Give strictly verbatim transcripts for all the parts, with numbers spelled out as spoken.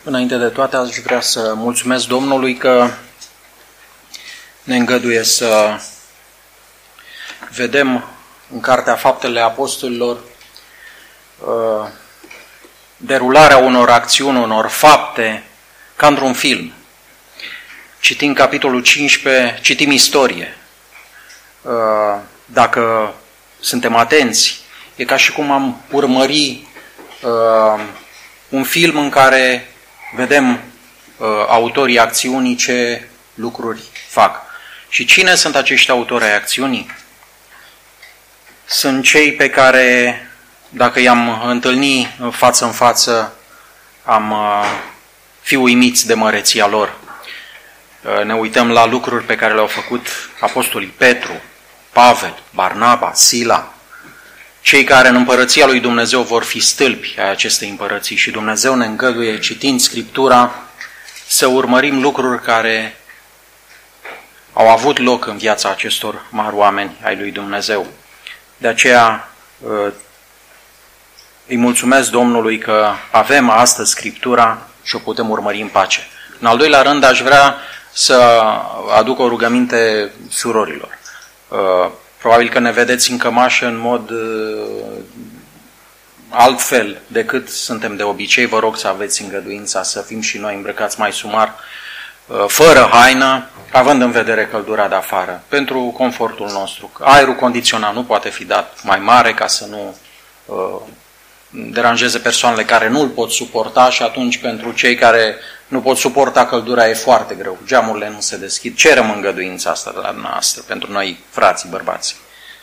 Înainte de toate, aș vrea să mulțumesc Domnului că ne îngăduie să vedem în Cartea Faptele Apostolilor uh, derularea unor acțiuni, unor fapte, ca într-un film. Citim capitolul cincisprezece, citim istorie. Uh, dacă suntem atenți, e ca și cum am urmări uh, un film în care vedem uh, autorii acțiunii ce lucruri fac. Și cine sunt acești autori ai acțiunii? Sunt cei pe care, dacă i-am întâlni față în față, am uh, fi uimiți de măreția lor. Uh, ne uităm la lucruri pe care le-au făcut apostolii Petru, Pavel, Barnaba, Sila, cei care în împărăția lui Dumnezeu vor fi stâlpi ai acestei împărății, și Dumnezeu ne îngăduie, citind Scriptura, să urmărim lucruri care au avut loc în viața acestor mari oameni ai lui Dumnezeu. De aceea îi mulțumesc Domnului că avem astăzi Scriptura și o putem urmări în pace. În al doilea rând, aș vrea să aduc o rugăminte surorilor. Probabil că ne vedeți în cămașă în mod altfel decât suntem de obicei. Vă rog să aveți îngăduința să fim și noi îmbrăcați mai sumar, fără haină, având în vedere căldura de afară, pentru confortul nostru. Aerul condiționat nu poate fi dat mai mare ca să nu uh, deranjeze persoanele care nu îl pot suporta, și atunci pentru cei care nu pot suporta căldura e foarte greu. Geamurile nu se deschid. Cerem îngăduința asta de la noastră, pentru noi, frații, bărbații.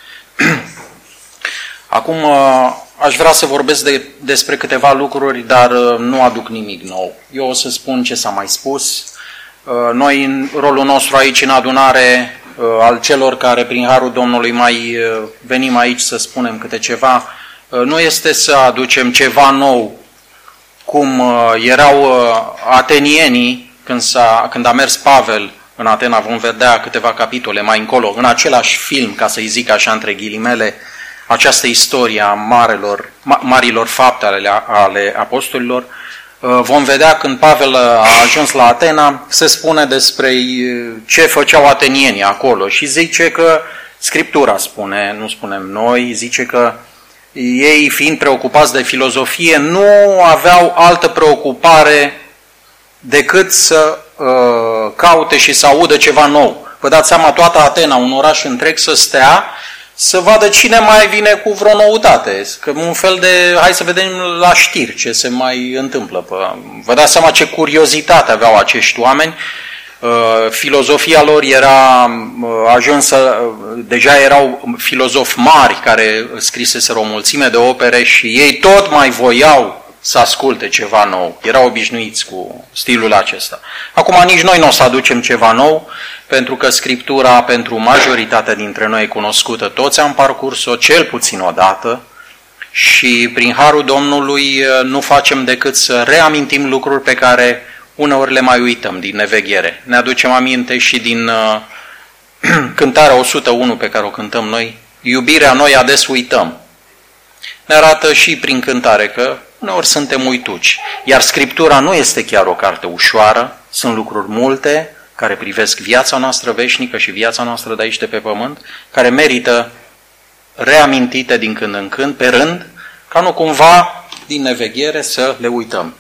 Acum uh, aș vrea să vorbesc de, despre câteva lucruri, dar uh, nu aduc nimic nou. Eu o să spun ce s-a mai spus. Noi, în rolul nostru aici în adunare, al celor care prin harul Domnului mai venim aici să spunem câte ceva, nu este să aducem ceva nou, cum erau atenienii când, s-a, când a mers Pavel în Atena. Vom vedea câteva capitole mai încolo, în același film, ca să-i zic așa între ghilimele, această istorie a marelor, marilor fapte ale, ale apostolilor. Vom vedea când Pavel a ajuns la Atena, se spune despre ce făceau atenienii acolo și zice că Scriptura spune, nu spunem noi, zice că ei, fiind preocupați de filozofie, nu aveau altă preocupare decât să uh, caute și să audă ceva nou. Vă dați seama, toată Atena, un oraș întreg, să stea să vadă cine mai vine cu vreo noutate, că un fel de, hai să vedem la știri ce se mai întâmplă. Vă dați seama ce curiozitate aveau acești oameni. Filozofia lor era ajunsă, deja erau filozofi mari care scriseseră o mulțime de opere și ei tot mai voiau să asculte ceva nou. Erau obișnuiți cu stilul acesta. Acum nici noi nu o să aducem ceva nou, pentru că Scriptura pentru majoritatea dintre noi e cunoscută. Toți am parcurs-o cel puțin o dată și prin harul Domnului nu facem decât să reamintim lucruri pe care uneori le mai uităm din neveghere. Ne aducem aminte și din uh, cântarea o sută unu pe care o cântăm noi, iubirea noi ades uităm. Ne arată și prin cântare că uneori suntem uituci. Iar Scriptura nu este chiar o carte ușoară, sunt lucruri multe care privesc viața noastră veșnică și viața noastră de aici de pe pământ, care merită reamintite din când în când, pe rând, ca nu cumva din neveghere să le uităm.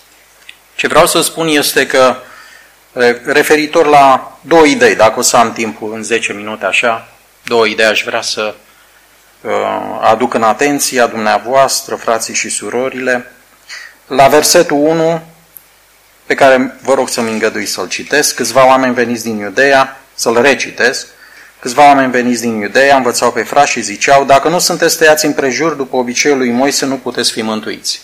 Ce vreau să spun este că, referitor la două idei, dacă o să am timpul în zece minute așa, două idei aș vrea să uh, aduc în atenția dumneavoastră, frații și surorile. La versetul unu, pe care vă rog să-mi îngădui să-l citesc, câțiva oameni veniți din Iudeea, să-l recitesc, câțiva oameni veniți din Iudeea învățau pe frați și ziceau, dacă nu sunteți tăiați împrejur după obiceiul lui Moise, nu puteți fi mântuiți.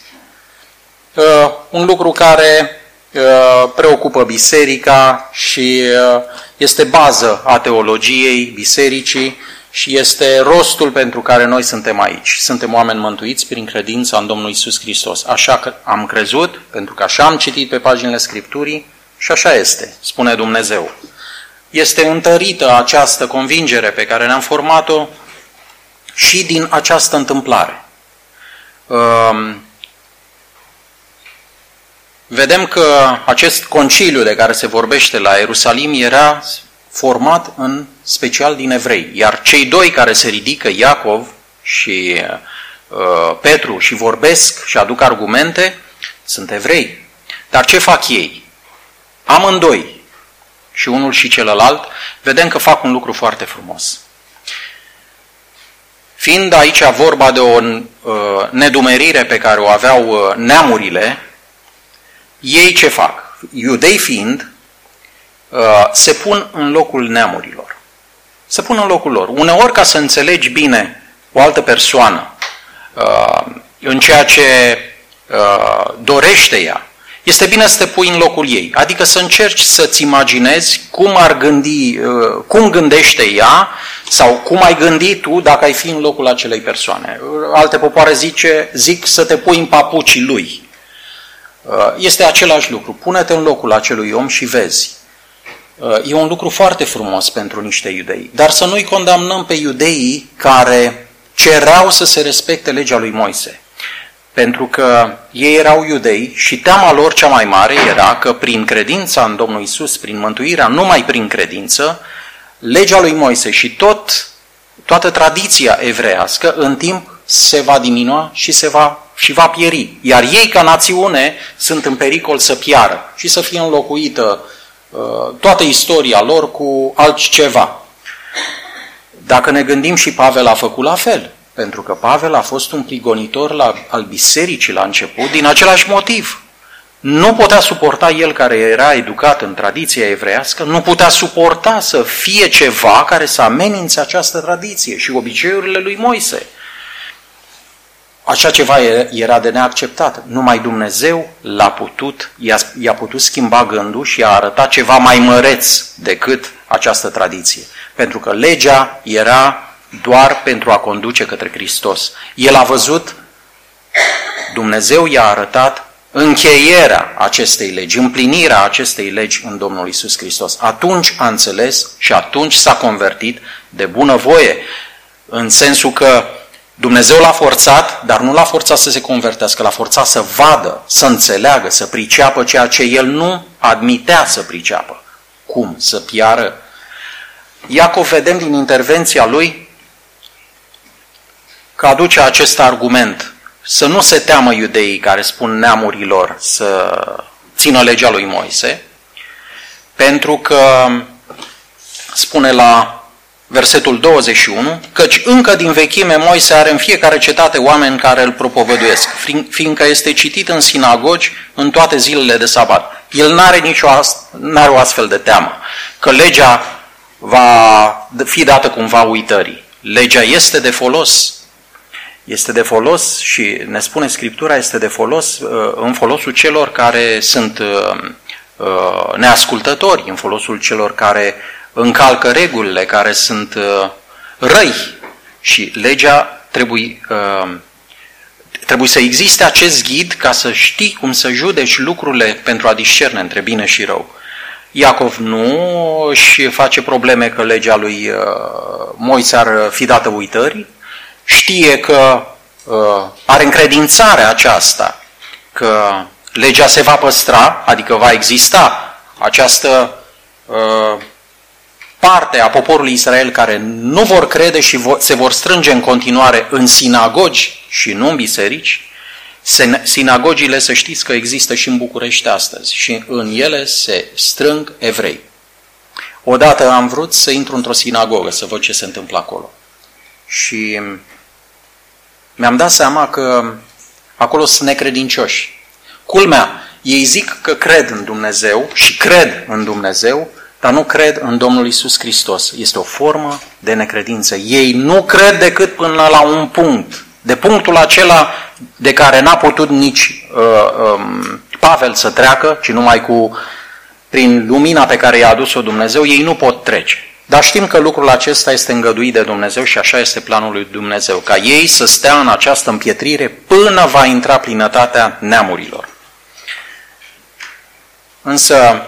Uh, un lucru care uh, preocupă biserica și uh, este bază a teologiei bisericii și este rostul pentru care noi suntem aici. Suntem oameni mântuiți prin credința în Domnul Iisus Hristos. Așa că am crezut, pentru că așa am citit pe paginile Scripturii și așa este, spune Dumnezeu. Este întărită această convingere pe care ne-am format-o și din această întâmplare. Uh, vedem că acest conciliu de care se vorbește la Ierusalim era format în special din evrei, iar cei doi care se ridică, Iacov și uh, Petru, și vorbesc și aduc argumente, sunt evrei. Dar ce fac ei? Amândoi, și unul și celălalt, vedem că fac un lucru foarte frumos. Fiind aici vorba de o uh, nedumerire pe care o aveau uh, neamurile, ei ce fac? Iudei fiind, uh, se pun în locul neamurilor. Se pun în locul lor. Uneori, ca să înțelegi bine o altă persoană uh, în ceea ce uh, dorește ea, este bine să te pui în locul ei. Adică să încerci să-ți imaginezi cum ar gândi, uh, cum gândește ea sau cum ai gândi tu dacă ai fi în locul acelei persoane. Alte popoare zice, zic să te pui în papucii lui. Uh, este același lucru. Pune-te în locul acelui om și vezi. Uh, e un lucru foarte frumos pentru niște iudei. Dar să nu-i condamnăm pe iudeii care cereau să se respecte legea lui Moise. Pentru că ei erau iudei și teama lor cea mai mare era că prin credința în Domnul Iisus, prin mântuirea numai prin credință, legea lui Moise și tot, toată tradiția evreiască în timp se va diminua și se va, și va pieri. Iar ei ca națiune sunt în pericol să piară și să fie înlocuită uh, toată istoria lor cu altceva. Dacă ne gândim, și Pavel a făcut la fel. Pentru că Pavel a fost un prigonitor la, al bisericii la început din același motiv. Nu putea suporta, el care era educat în tradiția evreiască, nu putea suporta să fie ceva care să amenințe această tradiție și obiceiurile lui Moise. Așa ceva era de neacceptat. Numai Dumnezeu l-a putut, i-a, i-a putut schimba gândul și a arătat ceva mai măreț decât această tradiție. Pentru că legea era doar pentru a conduce către Hristos. El a văzut, Dumnezeu i-a arătat încheierea acestei legi, împlinirea acestei legi în Domnul Iisus Hristos. Atunci a înțeles și atunci s-a convertit de bunăvoie, în sensul că Dumnezeu l-a forțat, dar nu l-a forțat să se convertească, l-a forțat să vadă, să înțeleagă, să priceapă ceea ce el nu admitea să priceapă. Cum? Să piară? Iacov, vedem din intervenția lui că aduce acest argument, să nu se teamă iudeii care spun neamurilor să țină legea lui Moise, pentru că spune la versetul douăzeci și unu, căci încă din vechime Moise are în fiecare cetate oameni care îl propovăduiesc, fiindcă este citit în sinagogi în toate zilele de sabat. El n-are nicio n-are o astfel de teamă, că legea va fi dată cumva uitării. Legea este de folos. Este de folos și, ne spune Scriptura, este de folos în folosul celor care sunt neascultători, în folosul celor care încalcă regulile, care sunt răi. Și legea trebuie, trebuie să existe acest ghid ca să știi cum să judeci lucrurile pentru a discerne între bine și rău. Iacov nu își face probleme că legea lui Moise ar fi dată uitării, știe că uh, are încredințarea aceasta, că legea se va păstra, adică va exista această uh, parte a poporului Israel care nu vor crede și vor, se vor strânge în continuare în sinagogi și nu în biserici. Sinagogile, să știți că există și în București astăzi și în ele se strâng evrei. Odată am vrut să intru într-o sinagogă să văd ce se întâmplă acolo. Și mi-am dat seama că acolo sunt necredincioși. Culmea, ei zic că cred în Dumnezeu și cred în Dumnezeu, dar nu cred în Domnul Iisus Hristos. Este o formă de necredință. Ei nu cred decât până la un punct. De punctul acela de care n-a putut nici uh, um, Pavel să treacă, ci numai cu, prin lumina pe care i-a adus-o Dumnezeu, ei nu pot trece. Dar știm că lucrul acesta este îngăduit de Dumnezeu și așa este planul lui Dumnezeu, ca ei să stea în această împietrire până va intra plinătatea neamurilor. Însă,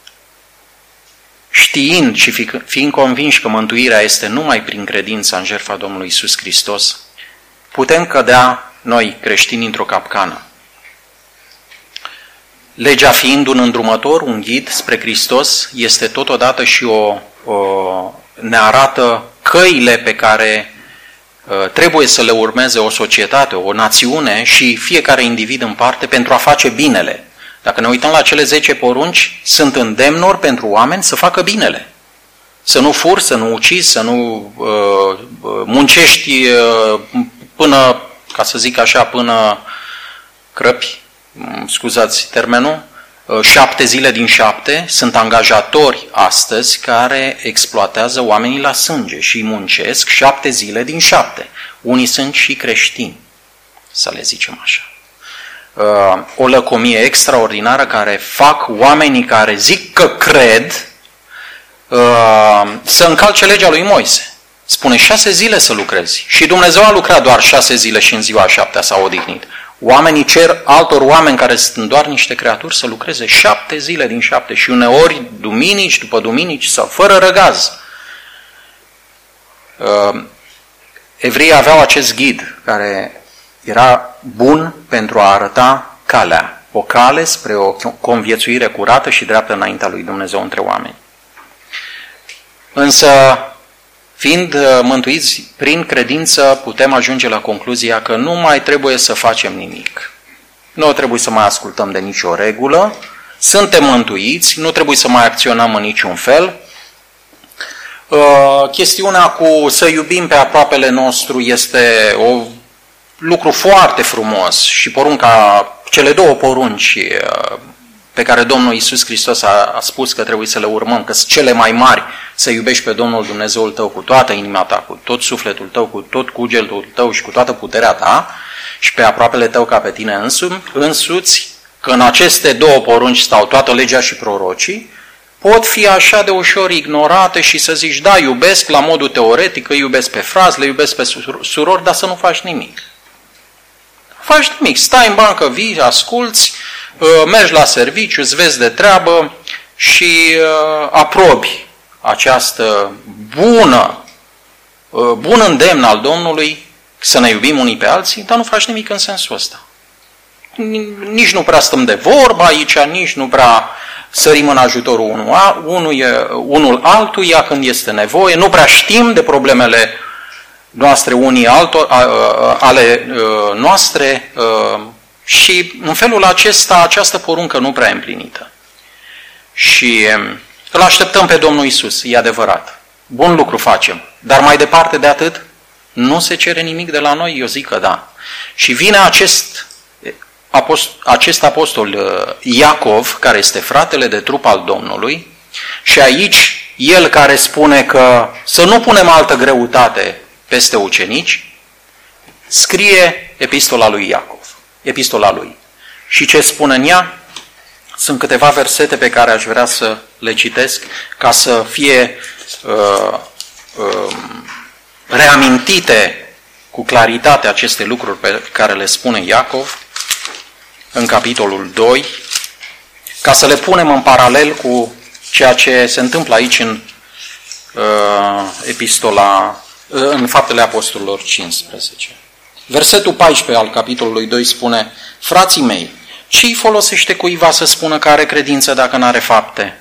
știind și fiind convinși că mântuirea este numai prin credința în jertfa Domnului Iisus Hristos, putem cădea noi creștini într-o capcană. Legea fiind un îndrumător, un ghid spre Hristos, este totodată și o, o ne arată căile pe care uh, trebuie să le urmeze o societate, o națiune și fiecare individ în parte pentru a face binele. Dacă ne uităm la cele zece porunci, sunt îndemnuri pentru oameni să facă binele. Să nu furi, să nu ucizi, să nu uh, muncești uh, până, ca să zic așa, până crăpi, scuzați termenul, uh, șapte zile din șapte, sunt angajatori astăzi care exploatează oamenii la sânge și îi muncesc șapte zile din șapte. Unii sunt și creștini, să le zicem așa. Uh, o lăcomie extraordinară care fac oamenii care zic că cred uh, să încalce legea lui Moise. Spune șase zile să lucrezi și Dumnezeu a lucrat doar șase zile și în ziua a șaptea s-a odihnit. Oamenii cer altor oameni care sunt doar niște creaturi să lucreze șapte zile din șapte și uneori duminici după duminici sau fără răgaz. Uh, Evreii aveau acest ghid care era bun pentru a arăta calea, o cale spre o conviețuire curată și dreaptă înaintea lui Dumnezeu între oameni. Însă, fiind mântuiți prin credință, putem ajunge la concluzia că nu mai trebuie să facem nimic. Nu trebuie să mai ascultăm de nicio regulă, suntem mântuiți, nu trebuie să mai acționăm în niciun fel. Chestiunea cu să iubim pe aproapele nostru este o lucru foarte frumos și porunca, cele două porunci pe care Domnul Iisus Hristos a, a spus că trebuie să le urmăm, că sunt cele mai mari, să iubești pe Domnul Dumnezeul tău cu toată inima ta, cu tot sufletul tău, cu tot cugetul tău și cu toată puterea ta și pe aproapele tău ca pe tine însu, însuți, că în aceste două porunci stau toată legea și prorocii, pot fi așa de ușor ignorate și să zici, da, iubesc la modul teoretic, îi iubesc pe frați, le iubesc pe surori, dar să nu faci nimic. Nu faci nimic, stai în bancă, vii, asculți, mergi la serviciu, îți vezi de treabă și aprobi această bună, bun îndemn al Domnului să ne iubim unii pe alții, dar nu faci nimic în sensul ăsta. Nici nu prea stăm de vorbă aici, nici nu prea sărim în ajutorul unul, unul, unul altuia când este nevoie, nu prea știm de problemele noastre unii altor, ale noastre și în felul acesta această poruncă nu prea e împlinită. Și îl așteptăm pe Domnul Iisus, e adevărat. Bun lucru facem, dar mai departe de atât nu se cere nimic de la noi, eu zic că da. Și vine acest Apost, acest apostol Iacov, care este fratele de trup al Domnului, și aici el care spune că să nu punem altă greutate peste ucenici, scrie epistola lui Iacov, epistola lui. Și ce spune în ea? Sunt câteva versete pe care aș vrea să le citesc ca să fie uh, uh, reamintite cu claritate aceste lucruri pe care le spune Iacov în capitolul doi, ca să le punem în paralel cu ceea ce se întâmplă aici în uh, epistola, uh, în Faptele Apostolilor cincisprezece. Versetul paisprezece al capitolului doi spune: frații mei, ce-i folosește cuiva să spună că are credință dacă n-are fapte?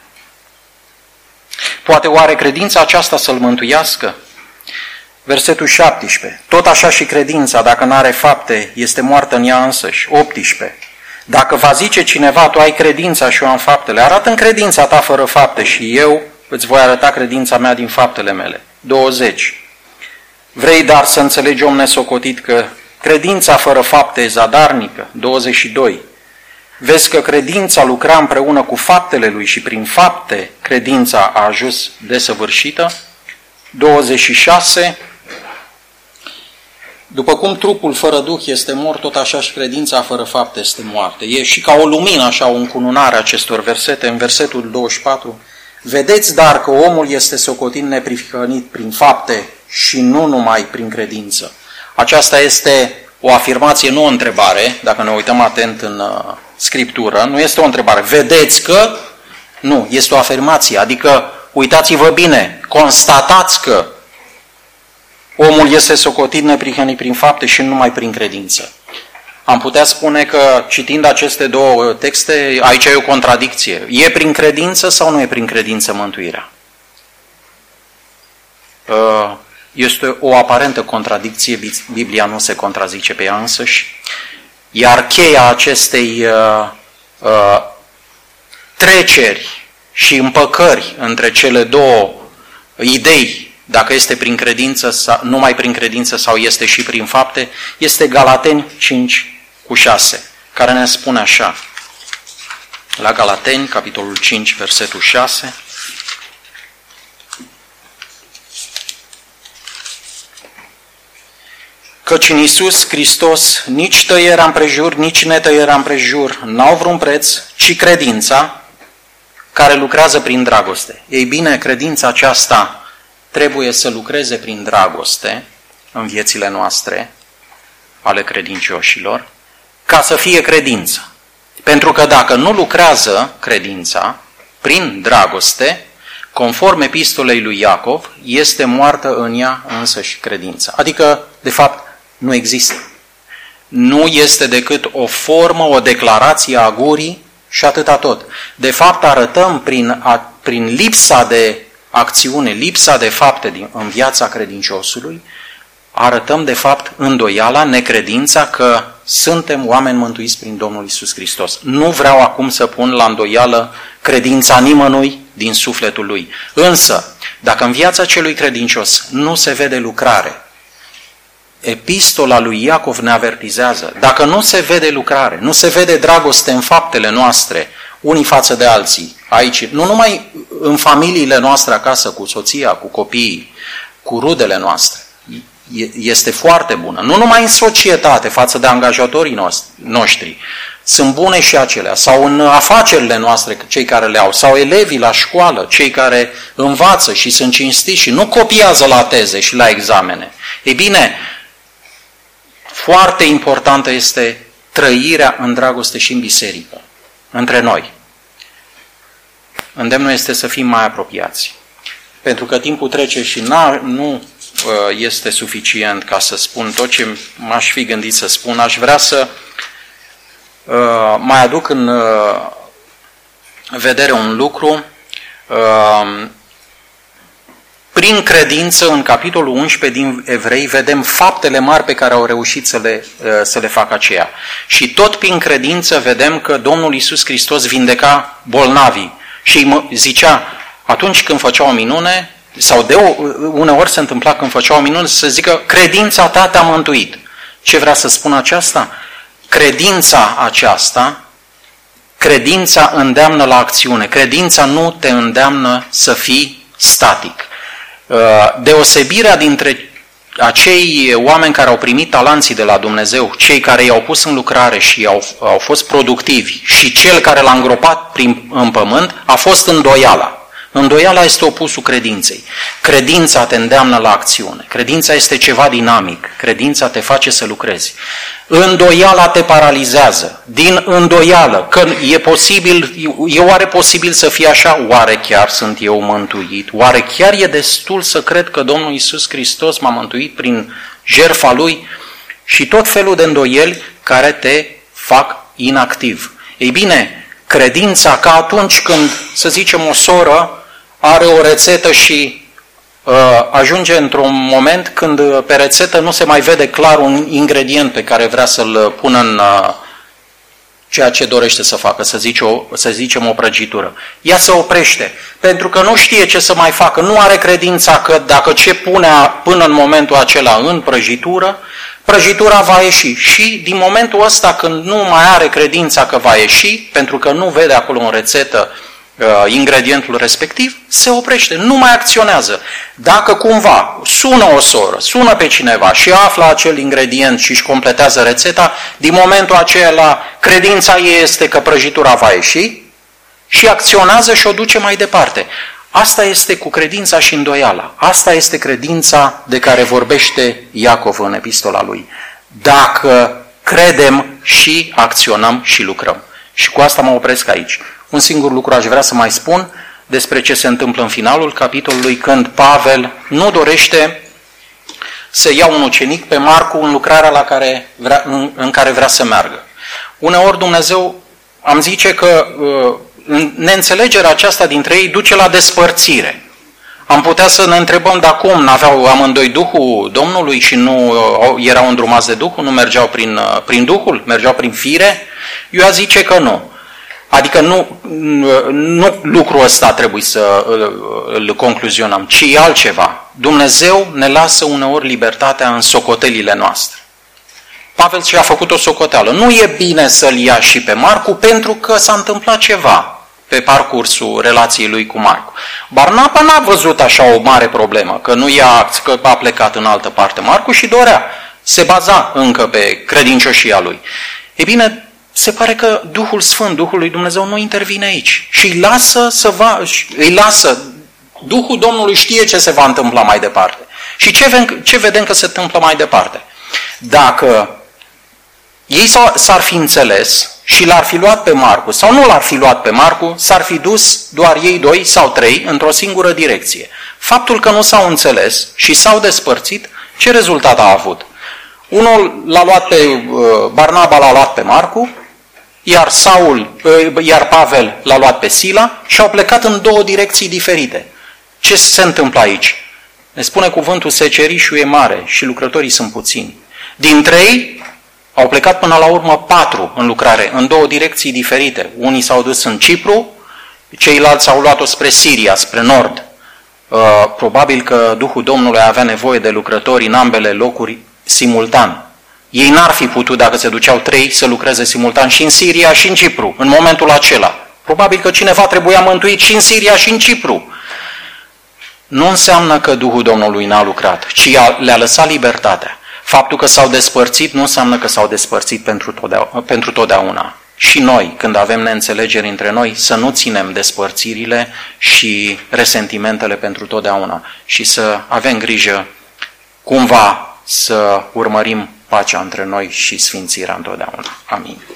Poate oare credința aceasta să-l mântuiască? Versetul șaptesprezece. Tot așa și credința, dacă n-are fapte, este moartă în ea însăși. optsprezece. Dacă va zice cineva, tu ai credința și eu am faptele, arată-mi credința ta fără fapte și eu îți voi arăta credința mea din faptele mele. douăzeci. Vrei dar să înțelegi, om nesocotit, că credința fără fapte e zadarnică? douăzeci și doi. Vezi că credința lucra împreună cu faptele lui și prin fapte credința a ajuns desăvârșită? douăzeci și șase. După cum trupul fără duh este mort, tot așa și credința fără fapte este moarte. E și ca o lumină, așa, o încununare a acestor versete. În versetul douăzeci și patru, vedeți dar că omul este socotit neprihănit prin fapte și nu numai prin credință. Aceasta este o afirmație, nu o întrebare, dacă ne uităm atent în uh, Scriptură, nu este o întrebare. Vedeți că? Nu, este o afirmație, adică uitați-vă bine, constatați că omul este socotit neprihănit prin fapte și nu numai prin credință. Am putea spune că, citind aceste două texte, aici e o contradicție. E prin credință sau nu e prin credință mântuirea? Este o aparentă contradicție, Biblia nu se contrazice pe ea însăși, iar cheia acestei uh, uh, treceri și împăcări între cele două idei, dacă este prin credință, sau, numai prin credință sau este și prin fapte, este Galateni cinci cu șase, care ne spune așa, la Galateni, capitolul cinci, versetul șase, căci în Iisus Hristos nici tăierea împrejur, nici netăierea împrejur n-au vreun preț, ci credința care lucrează prin dragoste. Ei bine, credința aceasta trebuie să lucreze prin dragoste în viețile noastre, ale credincioșilor, ca să fie credință. Pentru că dacă nu lucrează credința prin dragoste, conform epistolei lui Iacov, este moartă în ea însăși credința. Adică, de fapt, nu există. Nu este decât o formă, o declarație a gurii și atâta tot. De fapt, arătăm prin, a, prin lipsa de acțiune, lipsa de fapte din, în viața credinciosului, arătăm de fapt îndoiala, necredința că suntem oameni mântuiți prin Domnul Iisus Hristos. Nu vreau acum să pun la îndoială credința nimănui din sufletul lui. Însă, dacă în viața celui credincios nu se vede lucrare, epistola lui Iacov ne avertizează, dacă nu se vede lucrare, nu se vede dragoste în faptele noastre, unii față de alții, aici, nu numai în familiile noastre acasă, cu soția, cu copiii, cu rudele noastre, este foarte bună. Nu numai în societate, față de angajatorii noștri, sunt bune și acelea, sau în afacerile noastre, cei care le au, sau elevii la școală, cei care învață și sunt cinstiți și nu copiază la teze și la examene. Ei bine, foarte importantă este trăirea în dragoste și în biserică, între noi. Îndemnul este să fim mai apropiați. Pentru că timpul trece și nu este suficient ca să spun tot ce m-aș fi gândit să spun. Aș vrea să mai aduc în vedere un lucru. Prin credință, în capitolul unsprezece din Evrei, vedem faptele mari pe care au reușit să le, să le facă aceia. Și tot prin credință vedem că Domnul Iisus Hristos vindeca bolnavii. Și zicea, atunci când făcea o minune, sau de o, uneori se întâmpla când făcea o minune, să zică, credința ta te-a mântuit. Ce vrea să spună aceasta? Credința aceasta, credința îndeamnă la acțiune. Credința nu te îndeamnă să fii static. Deosebirea dintre acei oameni care au primit talanții de la Dumnezeu, cei care i-au pus în lucrare și au, au fost productivi, și cel care l-a îngropat prin, în pământ, a fost îndoiala. Îndoiala este opusul credinței. Credința te îndeamnă la acțiune. Credința este ceva dinamic. Credința te face să lucrezi. Îndoiala te paralizează. Din îndoială, că e posibil, e oare posibil să fie așa? Oare chiar sunt eu mântuit? Oare chiar e destul să cred că Domnul Iisus Hristos m-a mântuit prin jertfa Lui? Și tot felul de îndoieli care te fac inactiv. Ei bine, credința, ca atunci când, să zicem, o soră are o rețetă și uh, ajunge într-un moment când pe rețetă nu se mai vede clar un ingredient pe care vrea să-l pună în uh, ceea ce dorește să facă, să, zice o, să zicem o prăjitură. Ea se oprește, pentru că nu știe ce să mai facă, nu are credința că dacă ce pune până în momentul acela în prăjitură, prăjitura va ieși. Și din momentul ăsta, când nu mai are credința că va ieși, pentru că nu vede acolo în rețetă uh, ingredientul respectiv, se oprește, nu mai acționează. Dacă cumva sună o soră, sună pe cineva și află acel ingredient și își completează rețeta, din momentul acela credința ei este că prăjitura va ieși și acționează și o duce mai departe. Asta este cu credința și îndoiala. Asta este credința de care vorbește Iacov în epistola lui. Dacă credem și acționăm și lucrăm. Și cu asta mă opresc aici. Un singur lucru aș vrea să mai spun despre ce se întâmplă în finalul capitolului, când Pavel nu dorește să ia un ucenic pe Marcu în lucrarea la care vrea, în, în care vrea să meargă. Uneori Dumnezeu, am zice că neînțelegerea aceasta dintre ei duce la despărțire. Am putea să ne întrebăm dacă cum n-aveau amândoi Duhul Domnului și nu erau îndrumați de Duhul, nu mergeau prin, prin Duhul, mergeau prin fire? Eu aș zice că nu. Adică nu, nu lucrul ăsta trebuie să îl, îl concluzionăm, ci e altceva. Dumnezeu ne lasă uneori libertatea în socotelile noastre. Pavel și-a făcut o socoteală. Nu e bine să-l ia și pe Marcu pentru că s-a întâmplat ceva pe parcursul relației lui cu Marcu. Barnaba n-a văzut așa o mare problemă, că nu ia, că a plecat în altă parte Marcu și dorea. Se baza încă pe credincioșia lui. E bine, se pare că Duhul Sfânt, Duhul lui Dumnezeu nu intervine aici și îi lasă să va, îi lasă. Duhul Domnului știe ce se va întâmpla mai departe. Și ce, ce vedem că se întâmplă mai departe? Dacă ei s-ar fi înțeles și l-ar fi luat pe Marcu sau nu l-ar fi luat pe Marcu, s-ar fi dus doar ei doi sau trei într-o singură direcție. Faptul că nu s-au înțeles și s-au despărțit, ce rezultat a avut? Unul l-a luat pe Barnaba, l-a luat pe Marcu, iar Saul, iar Pavel l-a luat pe Sila și au plecat în două direcții diferite. Ce se întâmplă aici? Ne spune cuvântul, secerișul e mare și lucrătorii sunt puțini. Din trei au plecat până la urmă patru în lucrare, în două direcții diferite. Unii s-au dus în Cipru, ceilalți s-au luat-o spre Siria, spre nord. Probabil că Duhul Domnului avea nevoie de lucrători în ambele locuri simultan. Ei n-ar fi putut, dacă se duceau trei, să lucreze simultan și în Siria și în Cipru, în momentul acela. Probabil că cineva trebuia mântuit și în Siria și în Cipru. Nu înseamnă că Duhul Domnului n-a lucrat, ci le-a lăsat libertatea. Faptul că s-au despărțit nu înseamnă că s-au despărțit pentru totdeauna. pentru totdeauna. Și noi, când avem neînțelegeri între noi, să nu ținem despărțirile și resentimentele pentru totdeauna și să avem grijă cumva să urmărim pacea între noi și sfințirea întotdeauna. Amin.